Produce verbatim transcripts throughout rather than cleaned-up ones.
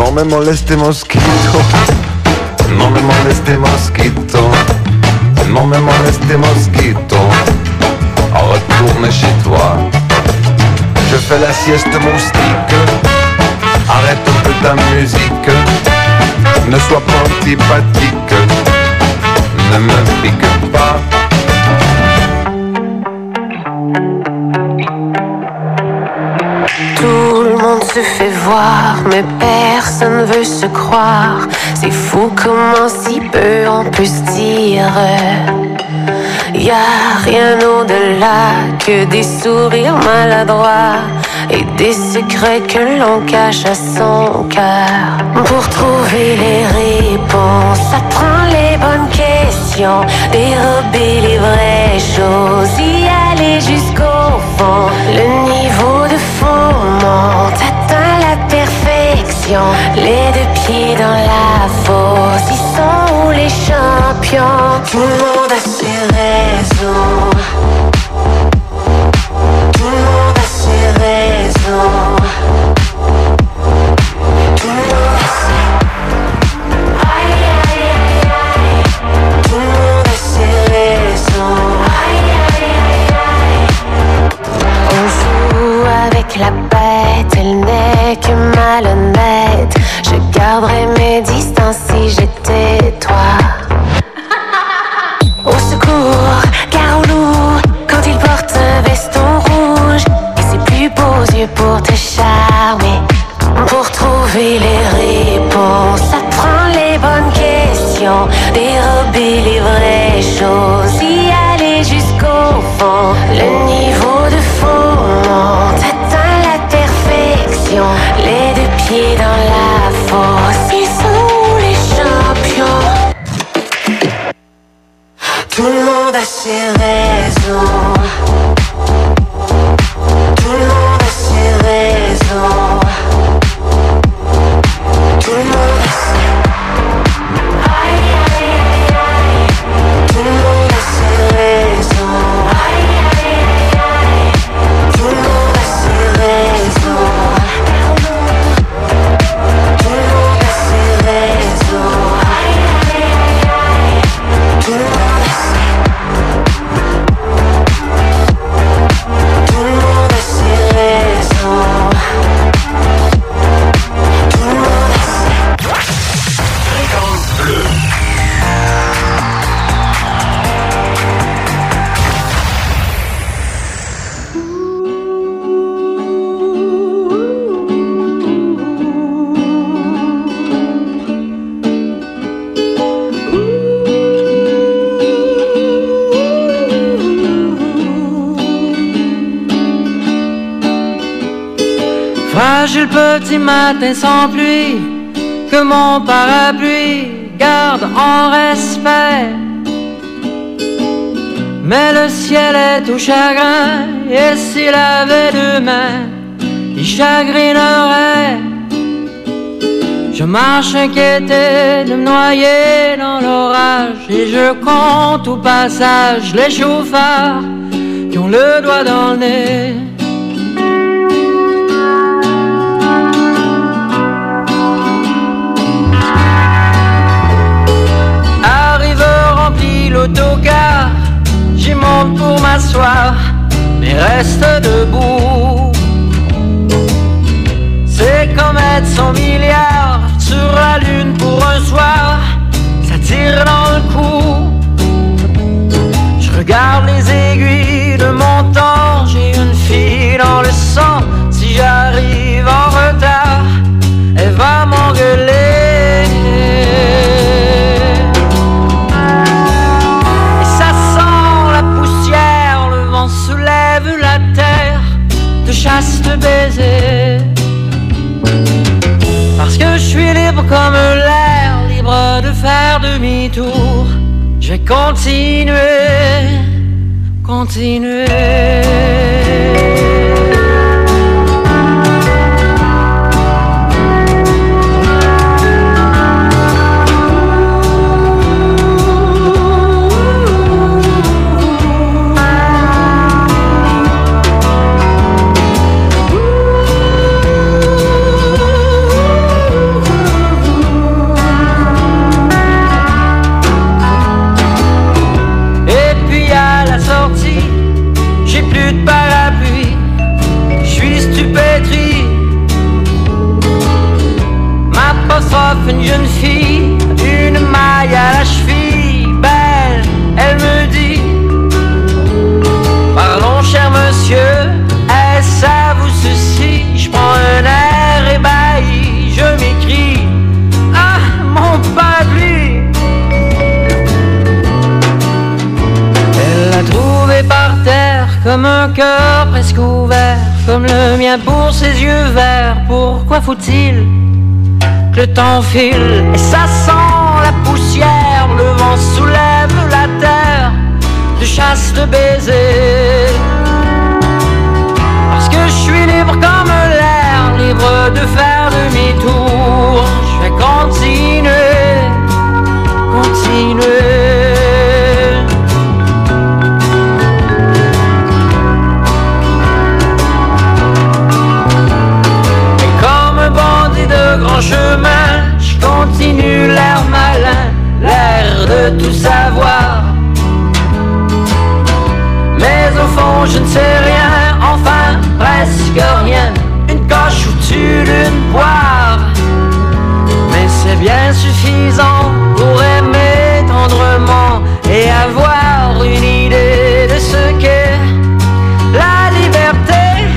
No me moleste mosquito, no me moleste mosquito, non me moleste mosquito, retourne chez toi. Je fais la sieste moustique, arrête un peu ta musique, ne sois pas antipathique, ne me pique pas. Tout le monde se fait voir, mais personne veut se croire. C'est fou comment si peu on peut se dire. Y'a rien au-delà que des sourires maladroits et des secrets que l'on cache à son cœur. Pour trouver les réponses, ça prend les bonnes questions, dérober les vraies choses, y aller jusqu'au fond. Le niveau de fond monte, atteint la perfection. Les deux pieds dans la fosse, ils sont où les champions? Tout le monde a ses raisons. Tout le monde a ses raisons. Tout le monde a ses... Aïe, aïe, aïe, aïe. Tout le monde a ses raisons. Aïe, aïe, aïe, aïe. On joue avec la bête, elle n'est que malhonnête. Je garderai mes distances si j'étais toi. Au secours, Caroulou, quand il porte un veston rouge et ses plus beaux yeux pour te charmer. Pour trouver les réponses, ça prend les bonnes questions, dérober les vraies choses, y aller jusqu'au fond. Le niveau de fond monte, atteint la perfection. Les deux pieds dans la fosse, ils sont où les champions? Tout le monde a ses raisons. Tout le monde a ses raisons. Tout le monde a ses... Aïe, aïe, aïe, aïe. Tout le monde a ses raisons. Aïe, aïe, aïe, aïe. Tout le monde a ses raisons. Tout le monde a ses raisons. Aïe, aïe, aïe, aïe. Tout le monde a ses... Tout le monde a ses raisons. Tout le monde a ses... Fréquence bleue. Fragile petit matin sans pluie, que mon parapluie garde en respect. Mais le ciel est tout chagrin, et s'il avait deux mains, il chagrinerait. Je marche inquiété de me noyer dans l'orage, et je compte au passage les chauffards qui ont le doigt dans le nez. L'autocar, j'y monte pour m'asseoir, mais reste debout. C'est comme être cent milliards sur la lune pour un soir, ça tire dans le cou. Je regarde les aiguilles de mon temps, j'ai une fille dans le sang. Si j'arrive en retard, elle va m'engueuler. Soulève la terre, te chasse de baisers. Parce que je suis libre comme l'air, libre de faire demi-tour. Je vais continuer, continuer. comme le mien pour ses yeux verts. Pourquoi faut-il que le temps file et ça sent la poussière? Le vent soulève la terre de chastes baisers. Parce que je suis libre comme l'air, libre de faire demi-tour. Je vais continuer, continuer. De grand chemin, je continue l'air malin, l'air de tout savoir. Mais au fond je ne sais rien, enfin presque rien. Une coche au-dessus d'une poire, mais c'est bien suffisant pour aimer tendrement et avoir une idée de ce qu'est la liberté.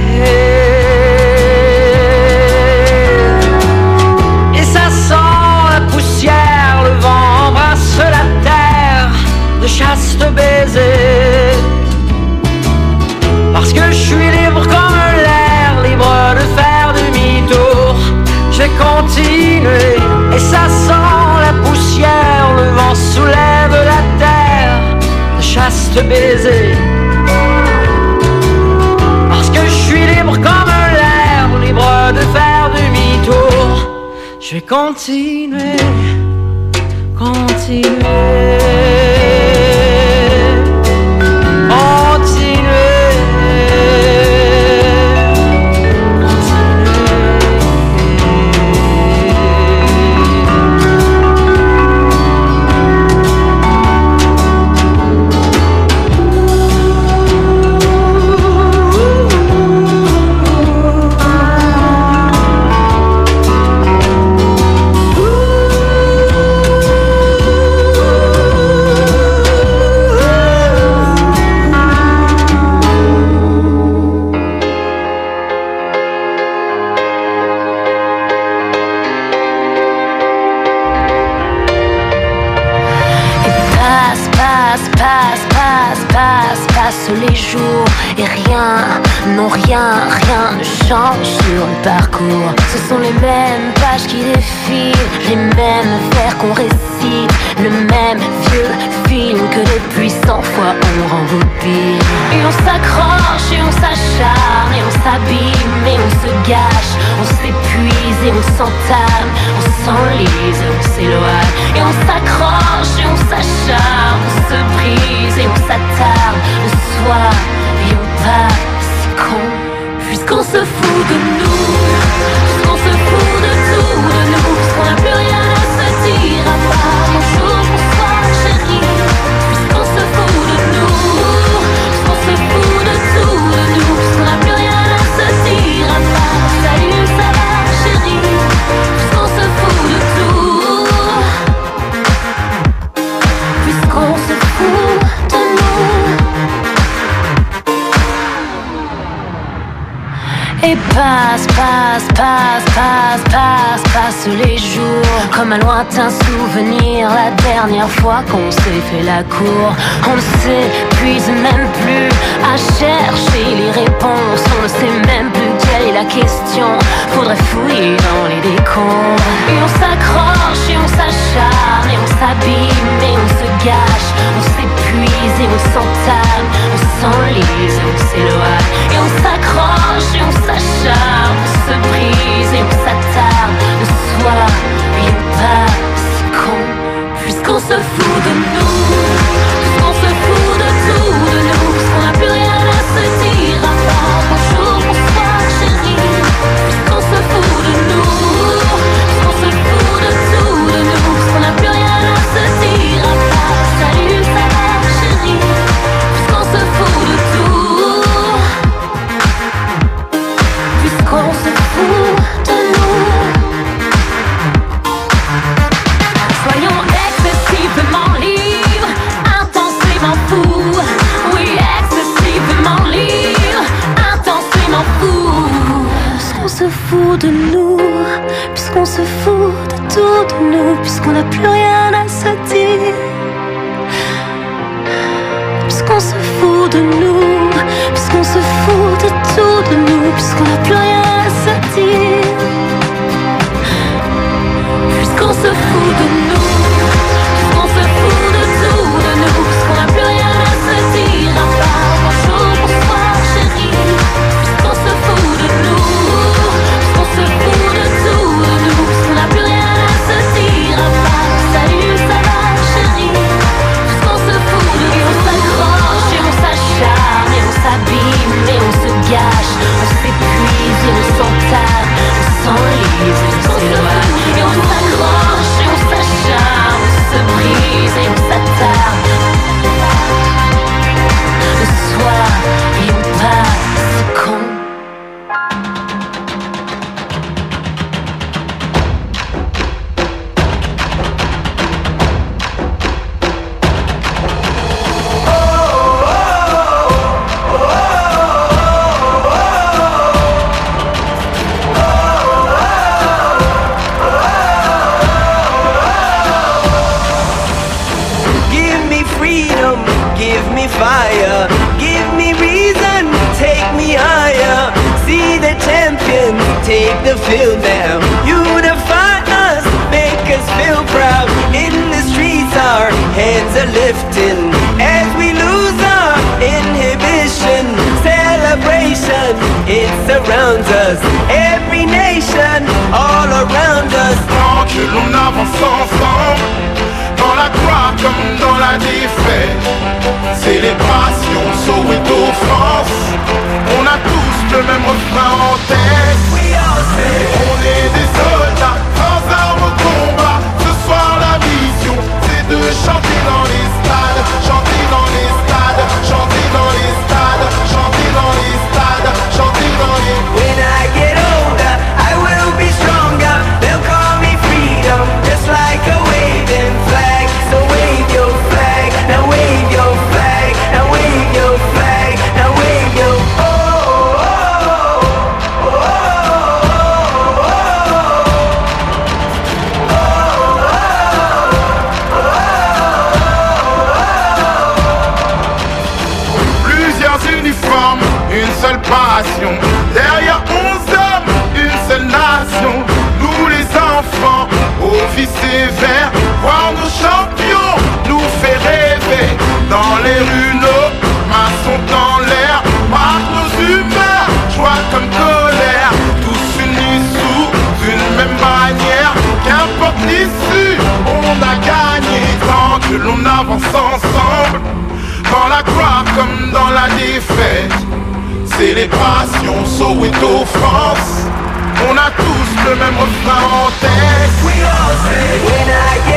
Le vent embrasse la terre de chastes baisers. Parce que je suis libre comme l'air, libre de faire demi-tour. Je vais continuer et ça sent la poussière. Le vent soulève la terre de chastes baisers. Parce que je suis libre comme l'air, libre de faire demi-tour. Je vais continuer, continuer, continuer, les jours et rien, non rien, rien ne change sur le parcours. Ce sont les mêmes pages qui défilent, les mêmes vers qu'on récite, le même vieux film que depuis cent fois on rembobine. Et on s'accroche et on s'acharne et on s'abîme et on se gâche, on s'épuise et on s'entame, on s'enlise et on s'éloigne. Et on s'accroche et on s'acharne, on se brise et on s'attarde, on soit et on part, c'est con, puisqu'on se fout de nous, puisqu'on se fout de tout de nous, puisqu'on n'a plus rien à se dire à part bonjour, bonsoir chérie, puisqu'on se fout de nous, puisqu'on se fout de tout de nous, puisqu'on n'a plus rien à se dire à part salut, ça va chérie, puisqu'on se fout de tout, puisqu'on se fout de nous. Et passe, passe, passe, passe, passe, passe les jours comme un lointain souvenir. La dernière fois qu'on s'est fait la cour, on ne s'épuise même plus à chercher les réponses. On ne sait même plus quelle est la question. Faudrait fouiller dans les décombres. Et on s'accroche et on s'acharne et on s'abîme et on se gâche, on s'épuise et on s'entame, on s'enlise et on s'éloigne. Et on s'accroche et on s'acharne, on se brise et on s'attarde, on soit et on part, c'est con, puisqu'on se fout de nous, puisqu'on se fout de tout de nous, puisqu'on n'a plus rien à se dire à part bonjour, bonsoir chérie, puisqu'on se fout de nous, puisqu'on se fout de tout de nous, puisqu'on n'a plus rien à se dire à part salut, ça va chérie, puisqu'on se fout de tout, puisqu'on se fout de nous. Soyons excessivement libres, intensément fous. Oui, excessivement libres, intensément fous. Puisqu'on se fout de nous, puisqu'on se fout de tout de nous, puisqu'on n'a plus rien à se dire. Puisqu'on se fout de nous, puisqu'on se fout de tout de nous, puisqu'on n'a plus rien à se dire, puisqu'on se fout de nous, puisqu'on se fout de tout de nous, puisqu'on n'a plus rien à se dire à part bonjour, bonsoir chérie, puisqu'on se fout de nous, puisqu'on se fout de tout de nous, puisqu'on n'a plus rien à se dire à part salut, ça va chérie, puisqu'on se fout de nous. Et on s'accroche et on s'acharne et on s'abîme et on se gâche, on s'épuise et on s'entame, on s'enlise et on s'éloigne. Et on s'accroche et on s'acharne, on se brise et on s'attarde le soir et on passe con. Give me fire, give me reason, take me higher. See the champions, take the field now. Unify us, make us feel proud. In the streets our hands are lifting as we lose our inhibition. Celebration, it surrounds us. Every nation, all around us. Tant que l'on avance ensemble, dans la gloire comme dans la défaite, célébration, Soweto, France. On a tous le même refrain en tête. On est des soldats, sans armes au combat. Ce soir la mission, c'est de chanter dans les stades, chanter dans les stades, chanter dans les stades, chanter dans les stades, chanter dans les... When I get older, I will be stronger. They'll call me freedom, just like a waving flag. So wave your flag, now wave your flag, now wave your flag, now wave your oh oh oh oh oh. Plusieurs uniformes, une seule passion. Derrière onze hommes, une seule nation. Nous les enfants, aux vies sévères, voir nos champions nous fait rêver. Dans les rues, nos mains sont en l'air, marquent nos humeurs, joie comme colère. Tous unis sous une même bannière, qu'importe l'issue, on a gagné. Tant que l'on avance ensemble, dans la gloire comme dans la défaite, célébration, Soweto, France. On a tous le même refrain en tête. We all say when I get